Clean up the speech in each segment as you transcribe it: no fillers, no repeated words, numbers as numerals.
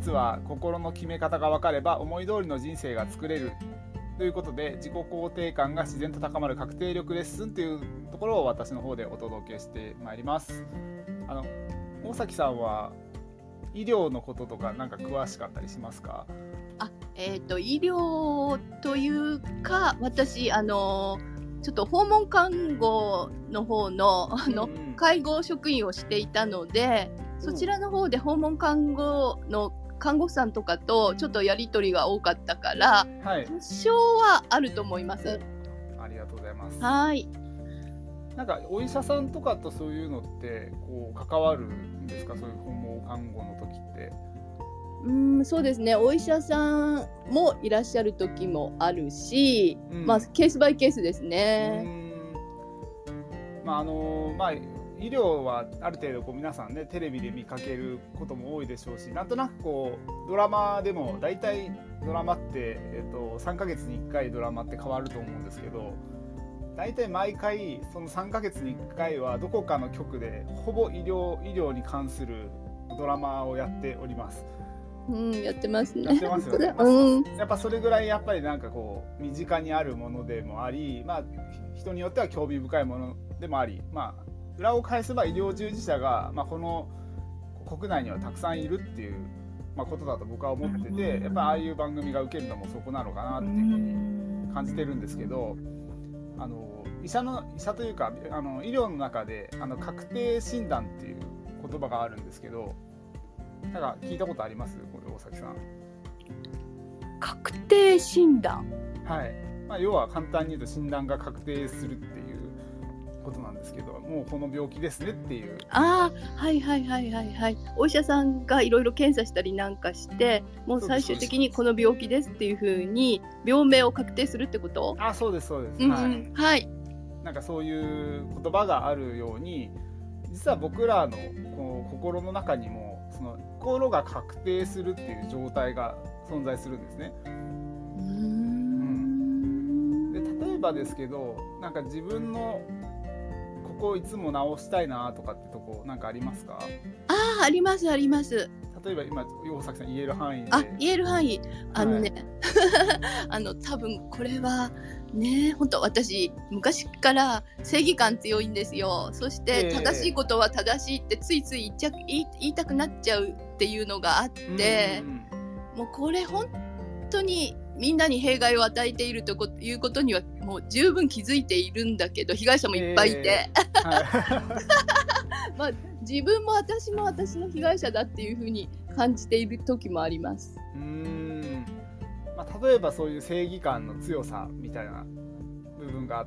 実は心の決め方が分かれば思い通りの人生が作れるということで、自己肯定感が自然と高まる確定力レッスンというところを私の方でお届けしてまいります。大崎さんは医療のこととかなんか詳しかったりしますか？ 医療というか、私ちょっと訪問看護の方の、介護職員をしていたので、そちらの方で訪問看護の看護婦さんとかとちょっとやり取りが多かったから、多少はあると思います。 ありがとうございます。 はい。 なんかお医者さんとかとそういうのってこう関わるんですか？そういう訪問看護の時って。 そうですね、お医者さんもいらっしゃる時もあるし、ケースバイケースですね。 医療はある程度こう皆さんねテレビで見かけることも多いでしょうし、なんとなくこうドラマでも大体ドラマって、3ヶ月に1回ドラマって変わると思うんですけど、大体毎回その3ヶ月に1回はどこかの局でほぼ医療に関するドラマをやっております。 やってますね。 やってますよね。やっぱそれぐらいやっぱりなんかこう身近にあるものでもあり、人によっては興味深いものでもあり、裏を返せば医療従事者が、この国内にはたくさんいるっていう、ことだと僕は思ってて、やっぱりああいう番組が受けるのもそこなのかなっていうふうに感じてるんですけど、医者というか医療の中で確定診断っていう言葉があるんですけど、なんか聞いたことあります？これ大崎さん。 確定診断。 はい。要は簡単に言うと診断が確定するっていうことなんですけど、もうこの病気ですねっていう。 はい。お医者さんがいろいろ検査したりなんかして、もう最終的にこの病気ですっていうふうに病名を確定するってこと？ そうです。 はい。 なんかそういう言葉があるように、実は僕らのこう心の中にもその心が確定するっていう状態が存在するんですね。で例えばですけど、なんか自分のここをいつも直したいなとかってとこなんかありますか？ あります。例えば今大崎さん言える範囲で。 言える範囲。多分これはね、本当私昔から正義感強いんですよ。そして正しいことは正しいってついつい言いたくなっちゃうっていうのがあって、もうこれ本当にみんなに弊害を与えているということにはもう十分気づいているんだけど、被害者もいっぱいいて、自分も私も私の被害者だっていうふうに感じている時もあります。 例えばそういう正義感の強さみたいな部分があって、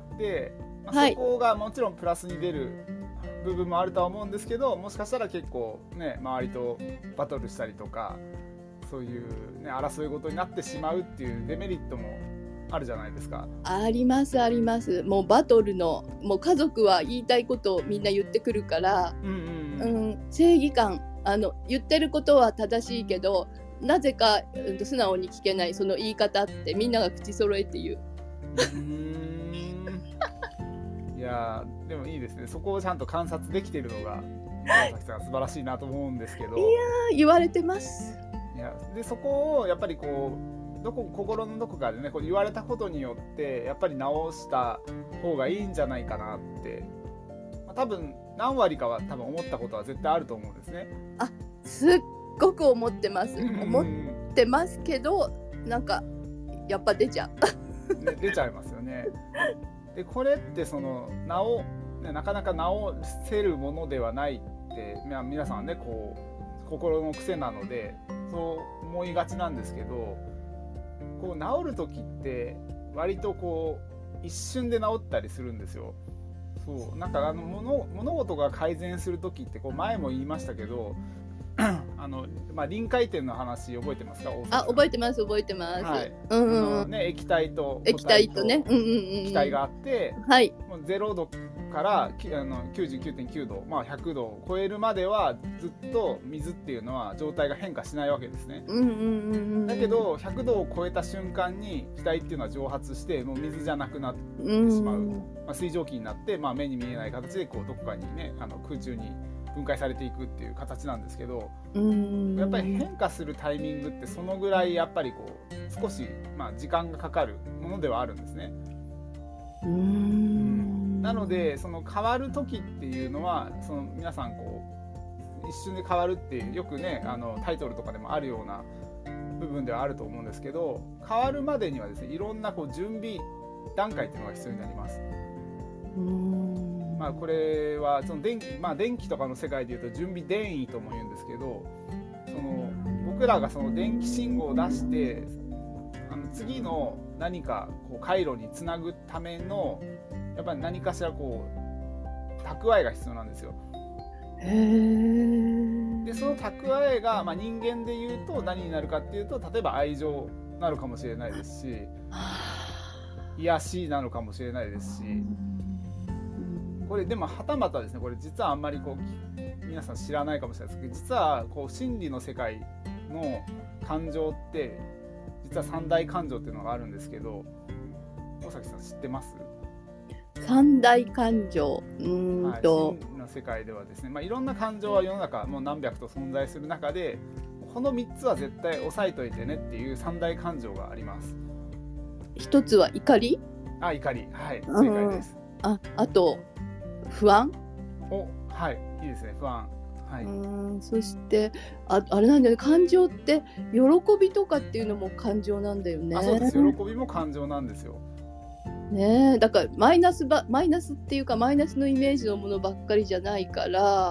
そこがもちろんプラスに出る部分もあるとは思うんですけど、もしかしたら結構ね周りとバトルしたりとか、そういう、争い事になってしまうっていうデメリットもあるじゃないですか。 あります。もうバトルのもう家族は言いたいことをみんな言ってくるから、正義感言ってることは正しいけど、なぜか、素直に聞けないその言い方ってみんなが口揃えて言う。 いやでもいいですね。そこをちゃんと観察できているのが大崎さん素晴らしいなと思うんですけど。 言われてます。 でそこをやっぱりこう心のどこかでねこう言われたことによってやっぱり直した方がいいんじゃないかなって、多分何割かは多分思ったことは絶対あると思うんですね。 すっごく思ってます。思ってますけど、なんかやっぱ出ちゃう。 出ちゃいますよね。でこれってそのなかなか直せるものではないって、皆さんねこう心の癖なのでそう思いがちなんですけど、こう治る時って割とこう一瞬で治ったりするんですよ。そうなんか物事が改善する時ってこう前も言いましたけど臨界点の話覚えてますか？ 覚えてます。はい、 液体とね、 気体があって、もう0度から99.9 度、100度を超えるまではずっと水っていうのは状態が変化しないわけですね。だけど100度を超えた瞬間に気体っていうのは蒸発してもう水じゃなくなってしまう、水蒸気になって、目に見えない形でこうどこかにね空中に分解されていくっていう形なんですけど、 うんやっぱり変化するタイミングってそのぐらいやっぱりこう少し時間がかかるものではあるんですね。なのでその変わる時っていうのはその皆さんこう一瞬で変わるってよくねタイトルとかでもあるような部分ではあると思うんですけど、変わるまでにはですねいろんなこう準備段階っていうのが必要になります。これはその電気とかの世界でいうと準備電位とも言うんですけど、その僕らがその電気信号を出して次の何かこう回路につなぐためのやっぱり何かしらこう蓄えが必要なんですよ。でその蓄えが、人間でいうと何になるかっていうと、例えば愛情なのかもしれないですし、癒しなのかもしれないですし、これでもはたまたですね、これ実はあんまりこう皆さん知らないかもしれないですけど、実はこう心理の世界の感情って実は三大感情っていうのがあるんですけど、大崎さん知ってます？ 三大感情心理の世界ではですね、いろんな感情は世の中もう何百と存在する中で、この3つは絶対押さえといてねっていう三大感情があります。 一つは怒り。 怒り、はい、正解です。 あと不安。 はい、いいですね、不安。はい、 そしてあれなんだよね、感情って喜びとかっていうのも感情なんだよね。 そうです、喜びも感情なんですよ。 ね、だからマイナスっていうかマイナスのイメージのものばっかりじゃないから、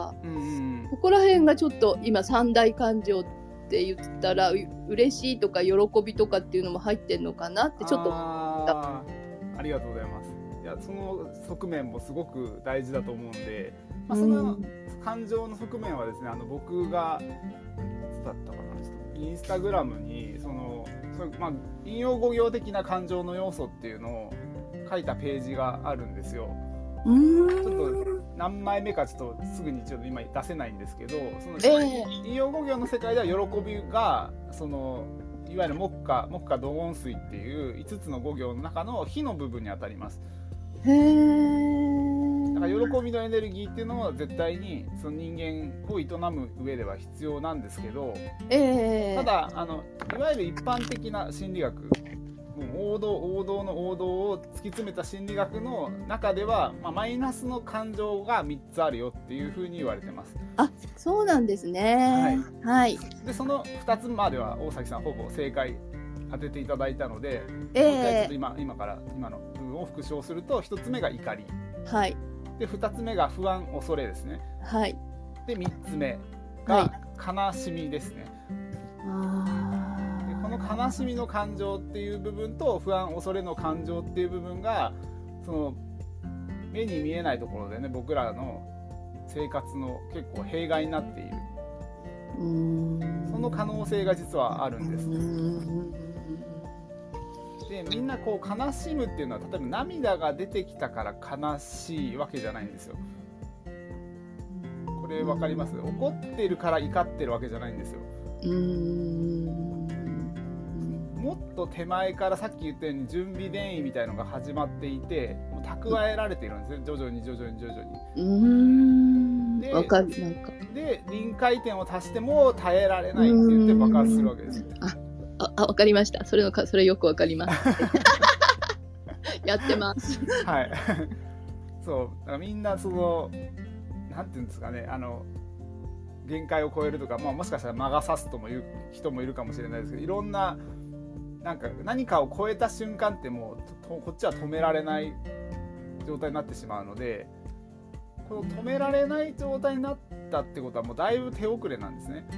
ここら辺がちょっと今三大感情って言ったら嬉しいとか喜びとかっていうのも入ってんのかなってちょっと思った。 ありがとうございます。いや、その側面もすごく大事だと思うんで、その感情の側面はですね、僕がいつだったかな、ちょっとインスタグラムに引用語行的な感情の要素っていうのを書いたページがあるんですよ。ちょっと何枚目かちょっとすぐにちょっと今出せないんですけど、その引用語行の世界では喜びがそのいわゆる木下土言水っていう5つの語行の中の火の部分に当たります。だから喜びのエネルギーっていうのは絶対にその人間を営む上では必要なんですけど、ただいわゆる一般的な心理学、もう王道の王道を突き詰めた心理学の中では、マイナスの感情が3つあるよっていうふうに言われてます。 そうなんですね。はい。 でその2つまでは大崎さんほぼ正解当てていただいたので、もう一回ちょっと今の部分を復唱すると、1つ目が怒り、 はい、 で2つ目が不安恐れですね、 はい、 で3つ目が悲しみですね。でこの悲しみの感情っていう部分と不安恐れの感情っていう部分がその目に見えないところでね、僕らの生活の結構弊害になっている、その可能性が実はあるんですね。でみんなこう悲しむっていうのは、例えば涙が出てきたから悲しいわけじゃないんですよ。これ分かります？怒ってるから怒ってるわけじゃないんですよ。もっと手前からさっき言ったように準備電位みたいのが始まっていて、もう蓄えられているんですね、徐々に。 分かる。 で臨界点を足しても耐えられないって言って爆発するわけです。 分かりました。それよく分かりますやってますはいそうだからみんなそのなんていうんですかね、限界を超えるとか、もしかしたら魔が差すとも言う人もいるかもしれないですけど、いろんな何かを超えた瞬間ってもうこっちは止められない状態になってしまうので、この止められない状態になったってことはもうだいぶ手遅れなんですね。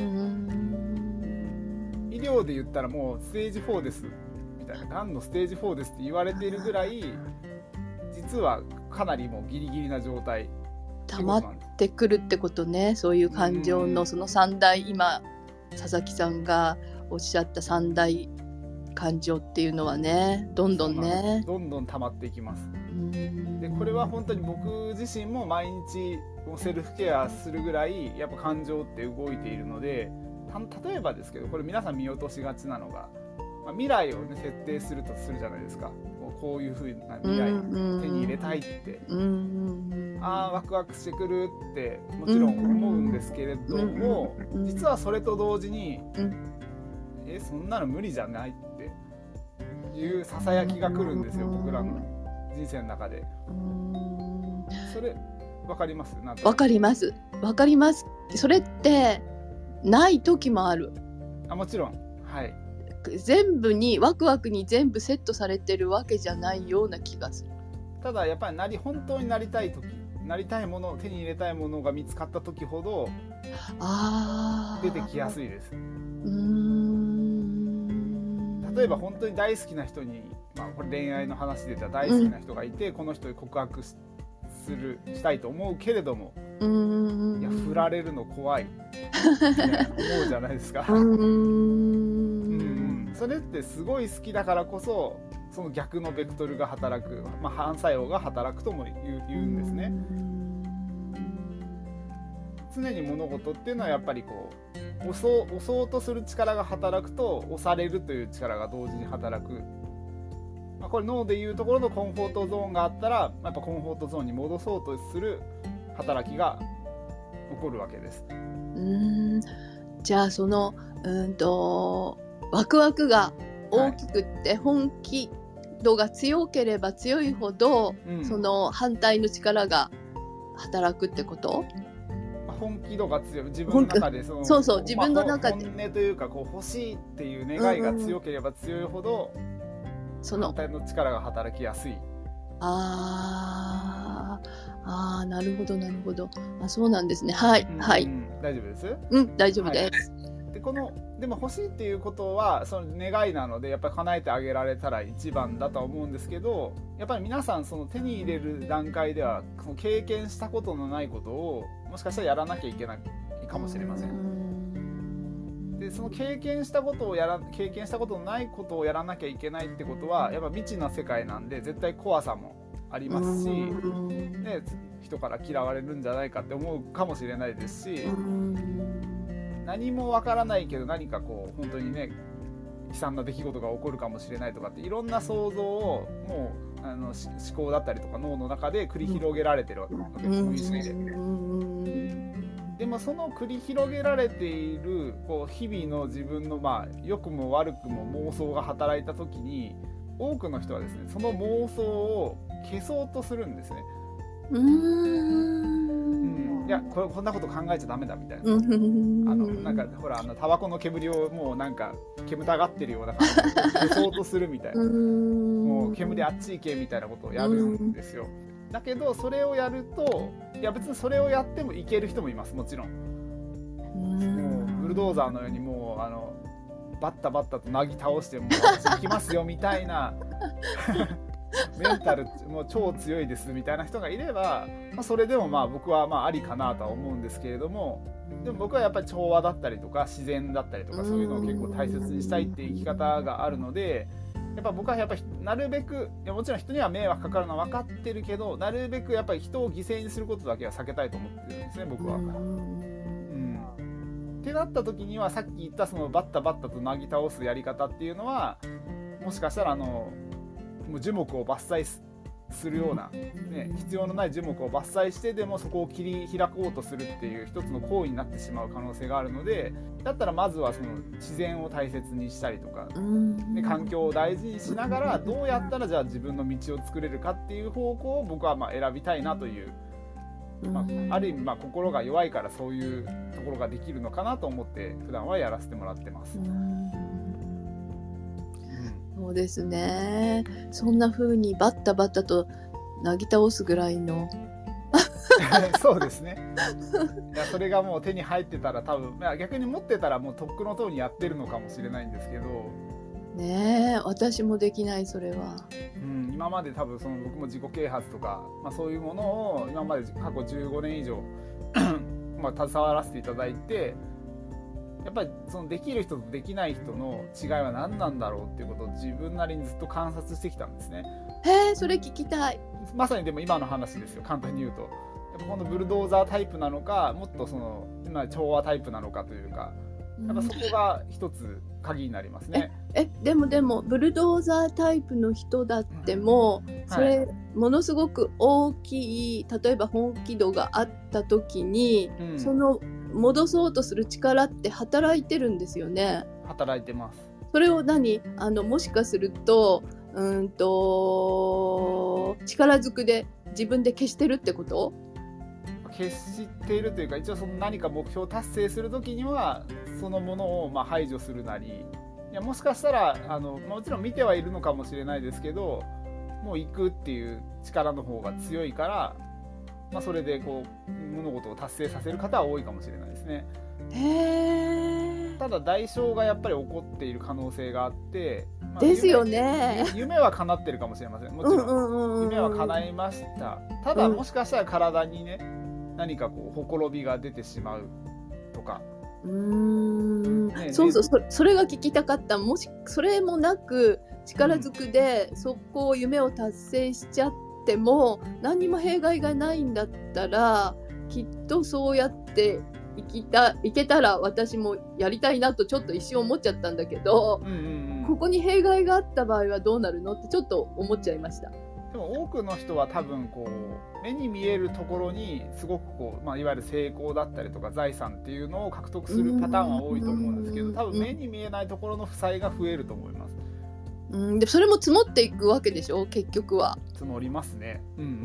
医療で言ったらもうステージ4ですみたいな、がんのステージ4ですって言われているぐらい、実はかなりもうギリギリな状態溜まってくるってことね。そういう感情のその三大、今佐々木さんがおっしゃった三大感情っていうのはね、どんどん溜まっていきます。でこれは本当に僕自身も毎日セルフケアするぐらいやっぱ感情って動いているので、例えばですけど、これ皆さん見落としがちなのが、未来を、ね、設定するとするじゃないですか。 こういう風な未来手に入れたいって、ワクワクしてくるってもちろん思うんですけれども、実はそれと同時に、そんなの無理じゃないっていうささやきが来るんですよ、僕らの人生の中で。それわかります？ わかります。わかります。それってない時もある。 もちろん、はい。 全部にワクワクに全部セットされてるわけじゃないような気がする。 ただやっぱり本当になりたい時、なりたいもの、手に入れたいものが見つかった時ほど出てきやすいです。例えば本当に大好きな人に、これ恋愛の話で言ったら大好きな人がいて、この人に告白したいと思うけれども、いや振られるの怖いって思うじゃないですか。それってすごい好きだからこそ、その逆のベクトルが働く、反作用が働くとも言うんですね。常に物事っていうのはやっぱり押そうとする力が働くと、押されるという力が同時に働く。これ脳でいうところのコンフォートゾーンがあったら、やっぱコンフォートゾーンに戻そうとする働きが起こるわけです。 じゃあそのワクワクが大きくって、本気度が強ければ強いほど、その反対の力が働くってこと？ 本気度が強い、自分の中でそう自分の中で本音というか欲しいっていう願いが強ければ強いほど、その反対の力が働きやすい。 なるほどなるほど。そうなんですね。はい、はい。 大丈夫です？ 大丈夫です。 でも欲しいっていうことはその願いなので、やっぱり叶えてあげられたら一番だとは思うんですけど、やっぱり皆さんその手に入れる段階ではその経験したことのないことをもしかしたらやらなきゃいけないかもしれません。でその経験したことのないことをやらなきゃいけないってことは、やっぱ未知な世界なんで絶対怖さもありますし、ね、人から嫌われるんじゃないかって思うかもしれないですし、何もわからないけど何か本当にね悲惨な出来事が起こるかもしれないとかって、いろんな想像をもう思考だったりとか脳の中で繰り広げられてるわけです、無意識で。でもその繰り広げられている日々の自分の良くも悪くも妄想が働いた時に、多くの人はですねその妄想を消そうとするんですね。いやこんなこと考えちゃダメだみたいな、なんかほらタバコの煙をもうなんか煙たがってるような感じで消そうとするみたいなもう煙あっち行けみたいなことをやるんですよ。だけどそれをやると、いや別にそれをやってもいける人もいます。もちろんもうブルドーザーのようにもうバッタバッタとなぎ倒してもう私行きますよみたいなメンタルもう超強いですみたいな人がいれば、それでも僕はありかなとは思うんですけれども、でも僕はやっぱり調和だったりとか自然だったりとか、そういうのを結構大切にしたいっていう生き方があるので、やっぱ僕はやっぱりなるべく、いやもちろん人には迷惑かかるのは分かってるけど、なるべくやっぱり人を犠牲にすることだけは避けたいと思ってるんですね、僕は。ってなった時には、さっき言ったそのバッタバッタとなぎ倒すやり方っていうのは、もしかしたらもう樹木を伐採するような、必要のない樹木を伐採してでもそこを切り開こうとするっていう一つの行為になってしまう可能性があるので、だったらまずはその自然を大切にしたりとか、環境を大事にしながら、どうやったらじゃあ自分の道を作れるかっていう方向を僕は選びたいなという、ある意味心が弱いからそういうところができるのかなと思って普段はやらせてもらってます。 そうですね。そんな風にバッタバッタとなぎ倒すぐらいのそうですね。いやそれがもう手に入ってたら多分、逆に持ってたらもうとっくのとおりやってるのかもしれないんですけどね。私もできないそれは。 今まで多分僕も自己啓発とか、そういうものを今まで過去15年以上携わらせていただいて、やっぱりそのできる人とできない人の違いは何なんだろうっていうことを自分なりにずっと観察してきたんですね。 それ聞きたい。まさにでも今の話ですよ、簡単に言うと。やっぱこのブルドーザータイプなのか、もっと今調和タイプなのかというか、 やっぱそこが一つ鍵になりますね。 でもブルドーザータイプの人だっても、それ、はい、ものすごく大きい、例えば本気度があった時に、その戻そうとする力って働いてるんですよね。 働いてます。 それをもしかすると力ずくで自分で消してるってこと？ 消しているというか、一応その何か目標を達成するときにはそのものを排除するなり、いやもしかしたらもちろん見てはいるのかもしれないですけど、もう行くっていう力の方が強いから、それでこう物事を達成させる方は多いかもしれないですね。ただ代償がやっぱり起こっている可能性があって、 ですよね。 夢は叶ってるかもしれません。もちろん夢は叶いました。ただもしかしたら体にね、何かこうほころびが出てしまうとか。 そうそれが聞きたかった。もしそれもなく力ずくでそこを夢を達成しちゃっても、何にも弊害がないんだったら、きっとそうやっていけたら私もやりたいなとちょっと一瞬思っちゃったんだけど、ここに弊害があった場合はどうなるのってちょっと思っちゃいました。 でも多くの人は多分こう目に見えるところにすごくこう、いわゆる成功だったりとか財産っていうのを獲得するパターンは多いと思うんですけど、多分目に見えないところの負債が増えると思います。 でそれも積もっていくわけでしょ、結局は。 積もりますね。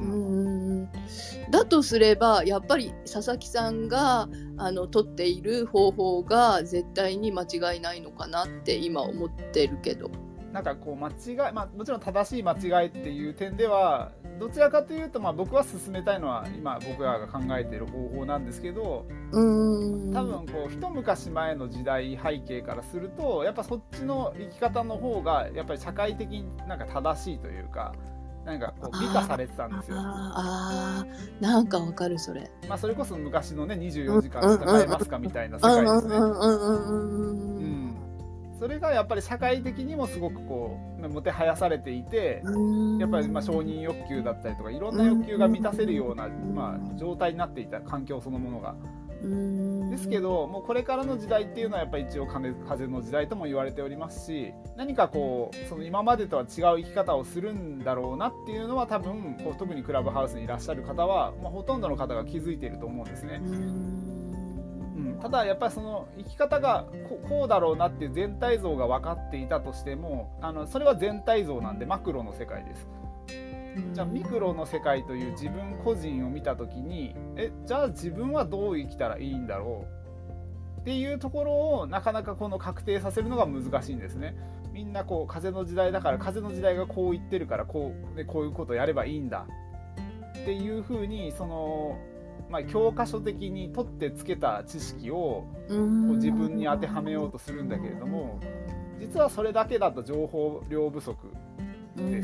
だとすればやっぱり佐々木さんが取っている方法が絶対に間違いないのかなって今思ってるけど。 なんかこう間違い、もちろん正しい間違いっていう点ではどちらかというと、僕は進めたいのは今僕らが考えている方法なんですけど、多分こう一昔前の時代背景からするとやっぱそっちの生き方の方がやっぱり社会的になんか正しいというか、なんかこう美化されてたんですよ。 なんかわかるそれ。 それこそ昔のね24時間戦えますかみたいな世界ですね。それがやっぱり社会的にもすごくこうもてはやされていて、やっぱり承認欲求だったりとかいろんな欲求が満たせるような、状態になっていた環境そのものが。ですけどもうこれからの時代っていうのはやっぱり一応風の時代とも言われておりますし、何かこうその今までとは違う生き方をするんだろうなっていうのは多分こう特にクラブハウスにいらっしゃる方は、ほとんどの方が気づいていると思うんですね。ただやっぱりその生き方がこうだろうなっていう全体像が分かっていたとしても、それは全体像なんでマクロの世界です。じゃあミクロの世界という自分個人を見た時にじゃあ自分はどう生きたらいいんだろうっていうところをなかなかこの確定させるのが難しいんですね。みんなこう風の時代だから風の時代がこう言ってるからこういうことをやればいいんだっていうふうにその教科書的に取ってつけた知識を自分に当てはめようとするんだけれども、実はそれだけだと情報量不足です。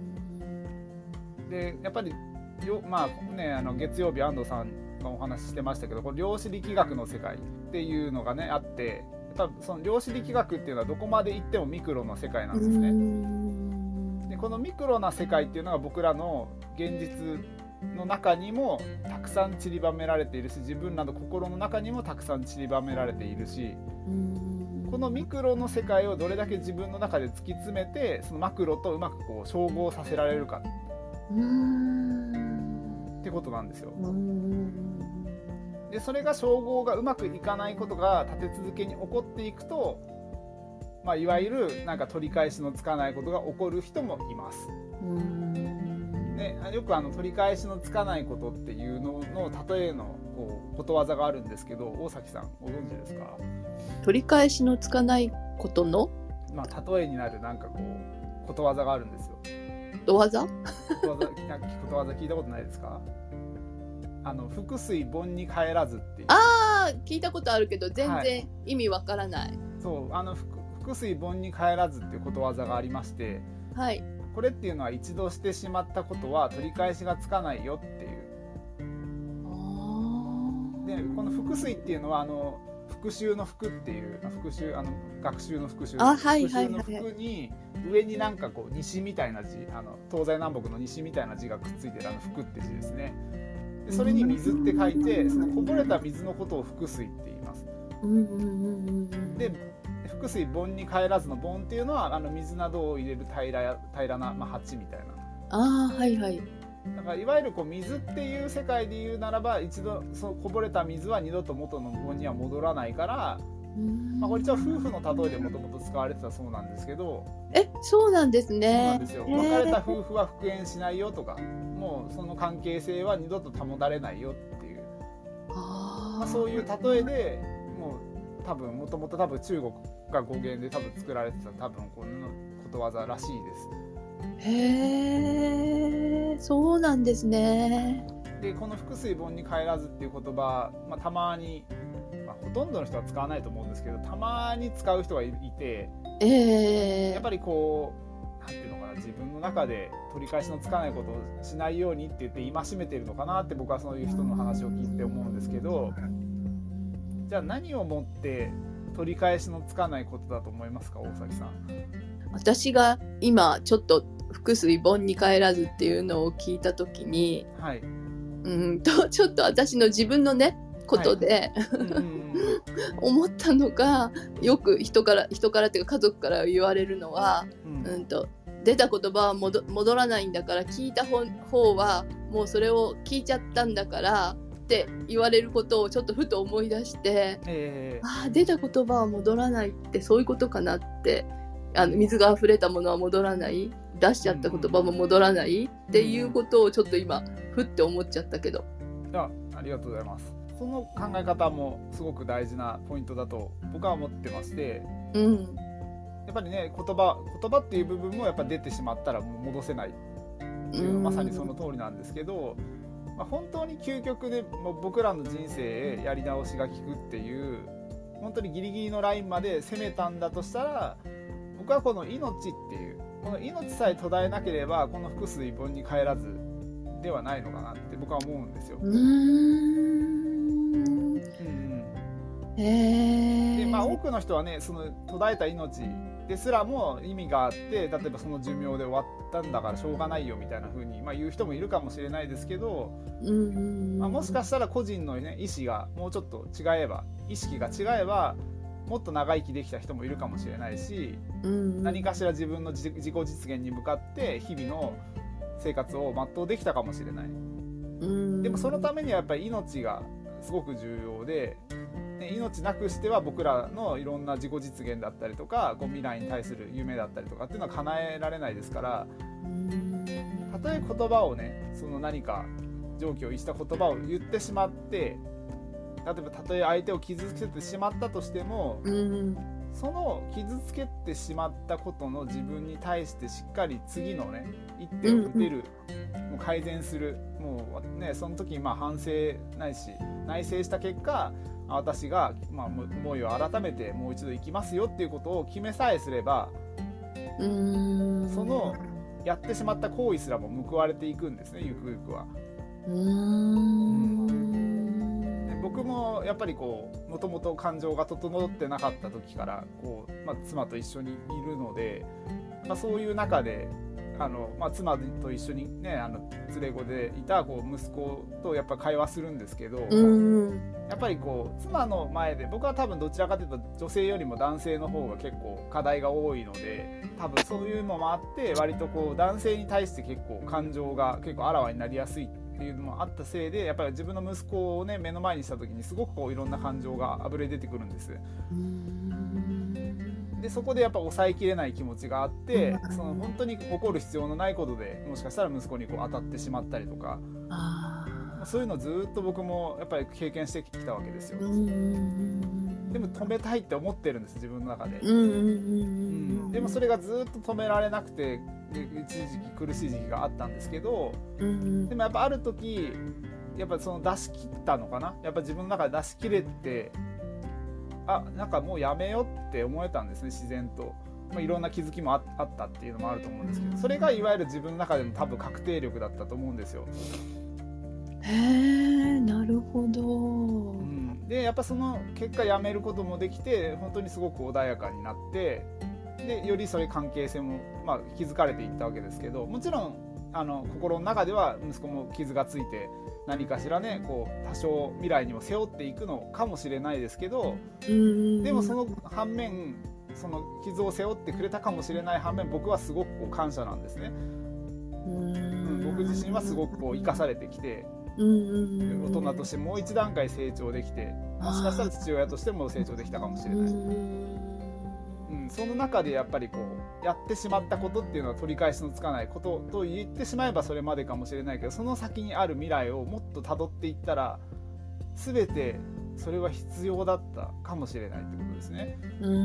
でやっぱり月曜日安藤さんがお話ししてましたけど、これ量子力学の世界っていうのがねあって、やっぱその量子力学っていうのはどこまで行ってもミクロの世界なんですね。でこのミクロな世界っていうのが僕らの現実の中にもたくさん散りばめられているし、自分らの心の中にもたくさん散りばめられているし、このミクロの世界をどれだけ自分の中で突き詰めてそのマクロとうまくこう照合させられるかってことなんですよ。でそれが照合がうまくいかないことが立て続けに起こっていくと、いわゆるなんか取り返しのつかないことが起こる人もいます。ね、よく取り返しのつかないことっていうのの例えのことわざがあるんですけど、大崎さんご存知ですか？ 取り返しのつかないことの、 例えになるなんかこうことわざがあるんですよ。 ことわざ聞いたことないですか？覆水盆に帰らずっていう。 聞いたことあるけど全然意味わからない。 そう覆水盆に帰らずっていうことわざがありまして、 はい、 これっていうのは一度してしまったことは取り返しがつかないよっていう。でこの覆水っていうのは復習の復っていう学習の復習、復習の復に上になんかこう西みたいな字、東西南北の西みたいな字がくっついてる復って字ですね。でそれに水って書いて、そのこぼれた水のことを覆水って言います。 で腹水盆に帰らずの盆っていうのは水などを入れる平らな、鉢みたいな。 はいはい。 だからいわゆるこう水っていう世界で言うならば、一度そのこぼれた水は二度と元の盆には戻らないから、これ一応夫婦の例えでもともと使われてたそうなんですけど。 そうなんですね。 そうなんですよ。別れた夫婦は復縁しないよとか、もうその関係性は二度と保たれないよっていう、そういう例えで、もう多分もともと中国が語源で作られてたこのことわざらしいです。 へえ、そうなんですね。 でこの腹水盆に帰らずっていう言葉、たまに、ほとんどの人は使わないと思うんですけど、たまに使う人がいて、やっぱりこうなんていうのかな、自分の中で取り返しのつかないことをしないようにって言って戒めてるのかなって、僕はそういう人の話を聞いて思うんですけど、じゃあ何をもって取り返しのつかないことだと思いますか、大崎さん。 私が今ちょっと腹水盆に帰らずっていうのを聞いた時に、ちょっと私の自分のねことで、思ったのが、よく人からっていうか家族から言われるのは、出た言葉は戻らないんだから、聞いた方はもうそれを聞いちゃったんだからって言われることをちょっとふと思い出して、出た言葉は戻らないってそういうことかなって、水が溢れたものは戻らない、出しちゃった言葉も戻らないっていうことをちょっと今ふって思っちゃったけど。 ありがとうございます。その考え方もすごく大事なポイントだと僕は思ってまして、やっぱりね、言葉っていう部分もやっぱ出てしまったらもう戻せないっていうのはまさにその通りなんですけど、本当に究極でもう僕らの人生へやり直しが効くっていう本当にギリギリのラインまで攻めたんだとしたら、僕はこの命っていう、この命さえ途絶えなければこの腹水盆に帰らずではないのかなって僕は思うんですよ。で多くの人はね、その途絶えた命ですらも意味があって、例えばその寿命で終わったんだからしょうがないよみたいな風に言う人もいるかもしれないですけど、もしかしたら個人の、ね、意思がもうちょっと違えば、意識が違えばもっと長生きできた人もいるかもしれないし、何かしら自分の自己実現に向かって日々の生活を全うできたかもしれない。でもそのためにはやっぱり命がすごく重要で、命なくしては僕らのいろんな自己実現だったりとか、未来に対する夢だったりとかっていうのは叶えられないですから、たとえ言葉をね、その何か常軌を逸した言葉を言ってしまって、例えばたとえ相手を傷つけてしまったとしても、その傷つけてしまったことの自分に対してしっかり次のね一手を打てる、もう改善する、もうね、その時に反省ないし内省した結果、私が思いを改めてもう一度生きますよっていうことを決めさえすれば、そのやってしまった行為すらも報われていくんですね、ゆくゆくは。僕もやっぱりもともと感情が整ってなかった時から妻と一緒にいるので、そういう中で妻と一緒にね、連れ子でいた息子とやっぱ会話するんですけど、やっぱり妻の前で僕は多分どちらかというと女性よりも男性の方が結構課題が多いので、多分そういうのもあって割と男性に対して結構感情が結構あらわになりやすいっていうのもあったせいで、やっぱり自分の息子をね目の前にした時にすごくいろんな感情があぶれ出てくるんです。でそこでやっぱ抑えきれない気持ちがあって、その本当に起こる必要のないことでもしかしたら息子に当たってしまったりとか、そういうのをずっと僕もやっぱり経験してきたわけですよ。でも止めたいって思ってるんです、自分の中で。でもそれがずっと止められなくて、一時期苦しい時期があったんですけど、でもやっぱある時やっぱその出し切ったのかな、やっぱ自分の中で出し切れて、なんかもうやめようって思えたんですね、自然と。いろんな気づきもあったっていうのもあると思うんですけど、それがいわゆる自分の中でも多分確定力だったと思うんですよ。 なるほど。 でやっぱその結果やめることもできて、本当にすごく穏やかになって、でよりそれ関係性も築かれていったわけですけど、もちろん心の中では息子も傷がついて何かしらねこう多少未来にも背負っていくのかもしれないですけど、でもその反面その傷を背負ってくれたかもしれない反面、僕はすごくこう感謝なんですね。僕自身はすごくこう生かされてきて、大人としてもう一段階成長できて、もしかしたら父親としても成長できたかもしれない。その中でやっぱりこうやってしまったことっていうのは取り返しのつかないことと言ってしまえばそれまでかもしれないけど、その先にある未来をもっと辿っていったら全てそれは必要だったかもしれないってことですね。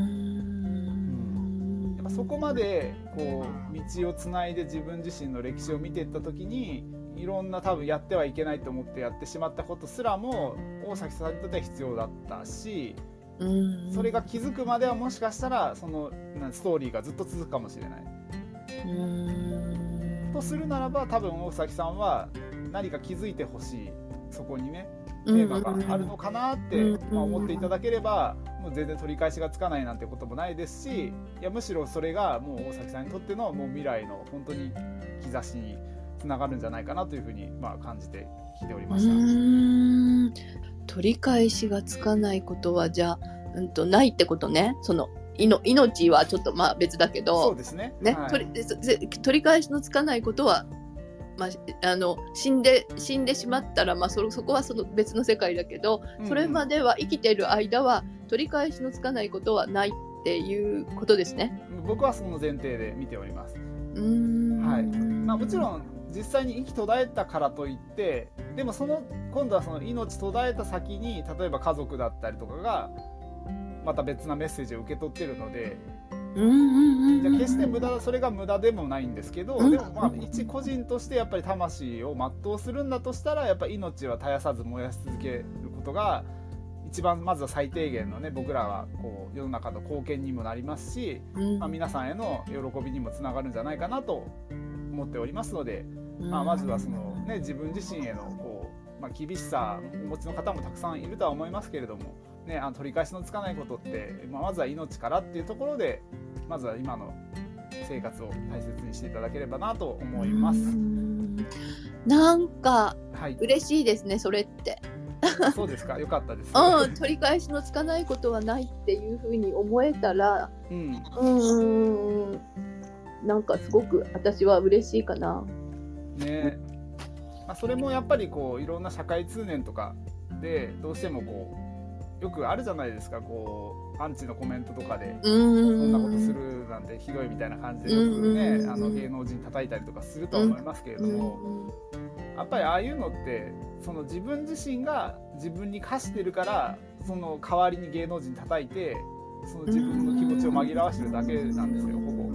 やっぱそこまでこう道をつないで自分自身の歴史を見ていった時に、いろんな多分やってはいけないと思ってやってしまったことすらも大崎さんにとっては必要だったし、それが気づくまではもしかしたらそのストーリーがずっと続くかもしれないとするならば、多分大崎さんは何か気づいてほしい、そこにねテーマがあるのかなって思っていただければ、もう全然取り返しがつかないなんてこともないですし、いやむしろそれがもう大崎さんにとってのもう未来の本当に兆しにつながるんじゃないかなというふうに感じて聞いておりました。 取り返しがつかないことはじゃあ、ないってことね。その命はちょっと別だけど、 そうですね。 はい、取り返しのつかないことは、死んでしまったら、そこはその別の世界だけど、それまでは生きている間は取り返しのつかないことはないっていうことですね。 僕はその前提で見ております。はい。もちろん実際に息途絶えたからといって、でも今度はその命途絶えた先に例えば家族だったりとかがまた別なメッセージを受け取ってるので、じゃあ決してそれが無駄でもないんですけど、でも一個人としてやっぱり魂を全うするんだとしたら、やっぱり命は絶やさず燃やし続けることが一番まずは最低限のね、僕らはこう世の中の貢献にもなりますし、皆さんへの喜びにもつながるんじゃないかなと思っておりますので、まずはその、自分自身へのこう、厳しさをお持ちの方もたくさんいるとは思いますけれども、取り返しのつかないことって、まずは命からっていうところで、まずは今の生活を大切にしていただければなと思います。 なんか嬉しいですね、それって。 そうですか、よかったです。 取り返しのつかないことはないっていうふうに思えたら、なんかすごく私は嬉しいかな。 それもやっぱりこういろんな社会通念とかでどうしてもこうよくあるじゃないですか、こうアンチのコメントとかでそんなことするなんてひどいみたいな感じでよくね、芸能人叩いたりとかするとは思いますけれども、やっぱりああいうのってその自分自身が自分に課してるから、その代わりに芸能人叩いてその自分の気持ちを紛らわしてるだけなんですよ、ほぼ。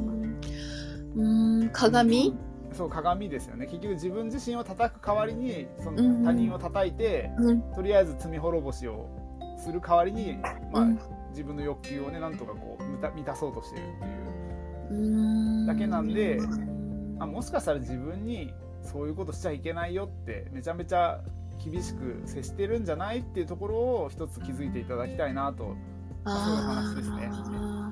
鏡？ そう、鏡ですよね。結局自分自身を叩く代わりにその他人を叩いて、とりあえず罪滅ぼしをする代わりに、自分の欲求をねなんとかこう満たそうとしてるっていうだけなんで、もしかしたら自分にそういうことしちゃいけないよってめちゃめちゃ厳しく接してるんじゃないっていうところを一つ気づいていただきたいなと、そういう話ですね。